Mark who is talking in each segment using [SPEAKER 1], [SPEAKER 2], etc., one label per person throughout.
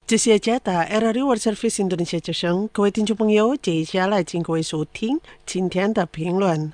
[SPEAKER 1] 这些加大 RRI World Service Indonesia 之声，各位听众朋友，接下来请各位收听今天的评论。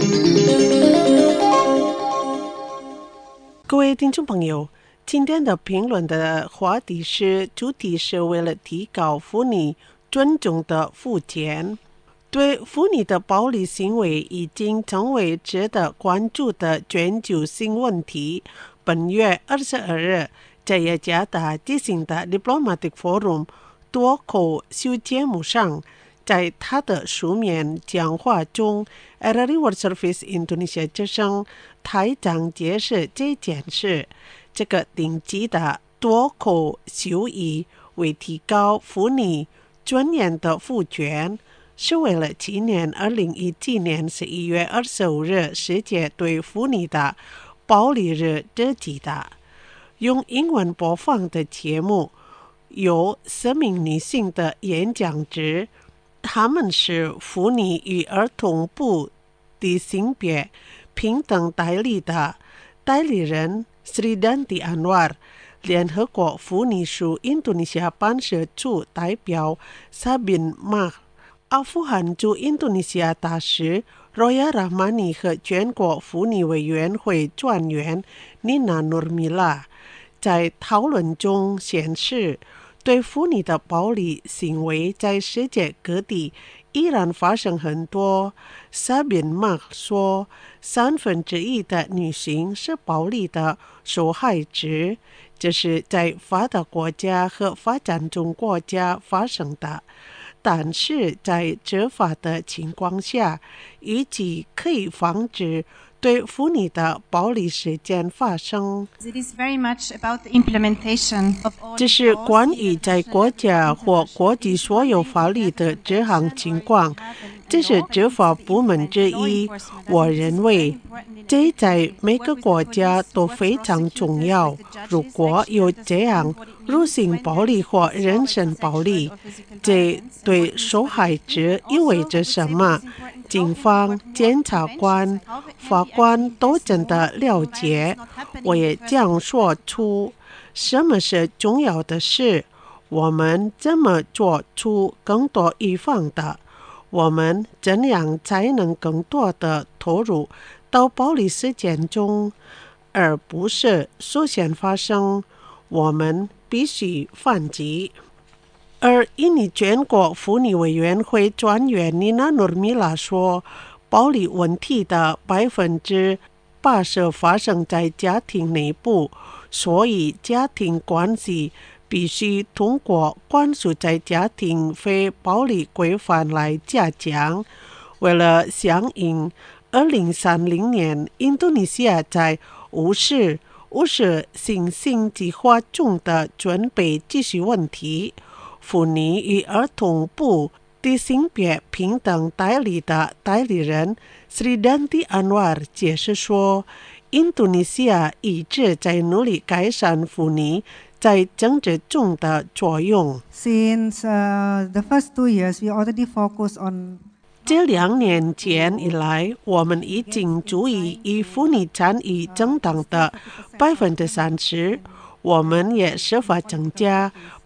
[SPEAKER 1] 各位听众朋友，今天的评论的话题是，主题是为了提高妇女尊重的复健。对妇女的暴力行为已经成为值得关注的全球性问题。本月22日，在雅加达举行的 Diplomatic Forum 多口秀节目上，在他的书面讲话中 RRI World Service Indonesia 之声台长解释这件事。这个顶级的多口秀以为提高妇女尊严的复权，是为了纪念2017年11月25日世界对妇女的暴力日设计的。用英文播放的节目有4名女性的演讲者，她们是妇女与儿童部的性别平等代理的代理人 Sri Danti Anwar， 联合国妇女署印度尼西亚办事处代表 Sabin Mah， 阿富汗驻印度尼西亚大使 Roya Rahmani 和全国妇女委员会专员 Nina Nurmila。在讨论中显示，对妇女的暴力行为在世界各地依然发生很多。Sabin Mah 说，1/3的女性是暴力的受害者，这是在发达国家和发展中国家发生的。但是在执法的情况下，预计可以防止对妇女的暴力事件发生。这是关于在国家或国际所有法律的这项情况，这是执法部门之一。我认为这在每个国家都非常重要。如果有这样入性暴力或人身暴力，这对受害者意味着什么？警方、检察官、法官都真的了解。我也将说出什么是重要的事，我们怎么做出更多预防的，我们怎样才能更多的投入到暴力事件中，而不是首先发生。我们必须反击。而印尼全国妇女委员会专员 Nina Nurmila 说，暴力问题的80%发生在家庭内部，所以家庭关系必须通过灌输在家庭非暴力规范来加强。为了响应2030年印度尼西亚在50行计划中的准备继续问题，妇女与儿童部的性别平等代理的代理人 Sri Danti Anwar 解释说，印度尼西亚一直在努力改善妇女在政治中的作用。
[SPEAKER 2] Since the first 2 years, we already focus on
[SPEAKER 1] 这2年间以来，我们已经注意以妇女参与政党的30%，我们也设法增加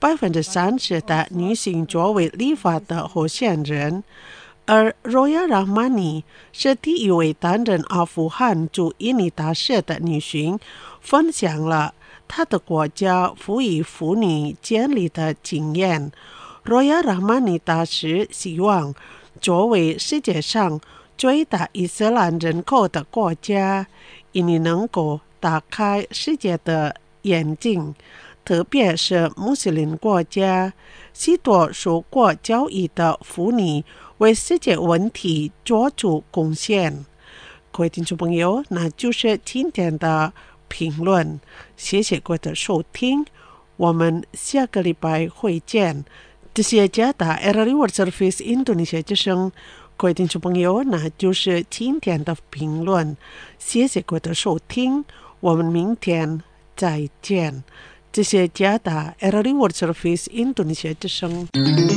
[SPEAKER 1] 30%的女性作为立法的候选人。而 Roya Rahmani 是第一位担任阿富汗驻印尼大使的女性，分享了她的国家赋予妇女建立的经验。Roya Rahmani 大使希望作为世界上最大伊斯兰人口的国家，印尼能够打开世界的眼睛，特别是穆斯林国家，许多受过教育的妇女为世界问题做出贡献。各位听众朋友，那就是今天的评论，谢谢各位的收听，我们下个礼拜会见。这是雅加达 RRI World Service Indonesia 之声，各位听众朋友，那就是今天的评论，谢谢各位的收听，我们明天再见。这是雅加达 RRI World Service Indonesia 之声。